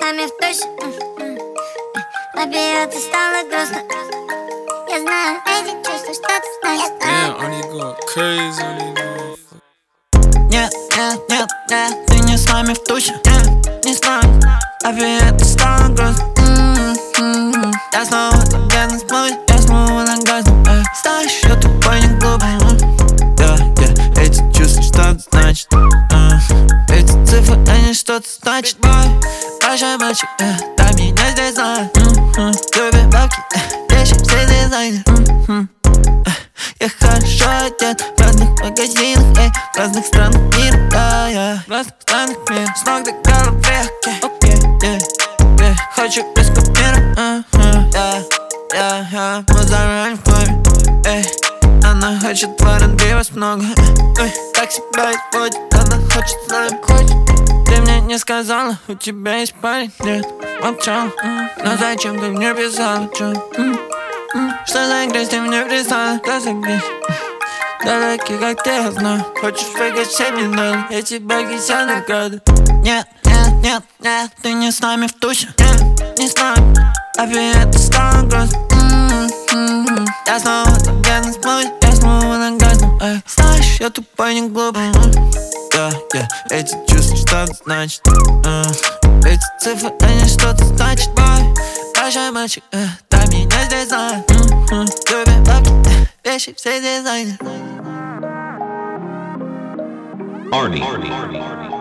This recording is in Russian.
нами в точно. Обе ты стало грустно. Я знаю эти чувства, что ты значит. Damn, only go crazy, only go. Нет, нет, нет, нет, ты не с нами в туще. Не знаю, обе ты стало грустно. Я снова где-то сплюсь, я снова на газу. Знаешь, я тупой, не глупый. Эти чувства что-то значит. Эти цифры, они что-то значат. Большой мальчик, дай меня здесь знать. Любит бабки, вещи, все дизайнер. Я хорошо одет в разных магазинах, в разных странах мира, в разных странах мира. С ног до головы, хочу без купюр, мы заранее в клубе, она хочет в R&B вас много, так себя изводит, она хочет с нами. Ты мне не сказала, у тебя есть парень, нет, молчал. Но зачем ты мне писала, чё? Что за грязь ты мне прислала, что за грязь? Да такие, как ты, я знаю. Хочешь фейкать все минуты, я тебя кися награды. Нет, нет, нет, нет, ты не с нами в туще. Не с нами, опять ты стала грустно. Я снова там где-то сплюсь, я снова на газу. Знаешь, я тупой, не глупый. Эти чувства что-то значат. Эти цифры, они что-то значат. Большой мальчик, дай меня здесь знать. Любит бабки, вещи, все дизайнеры. Arnie.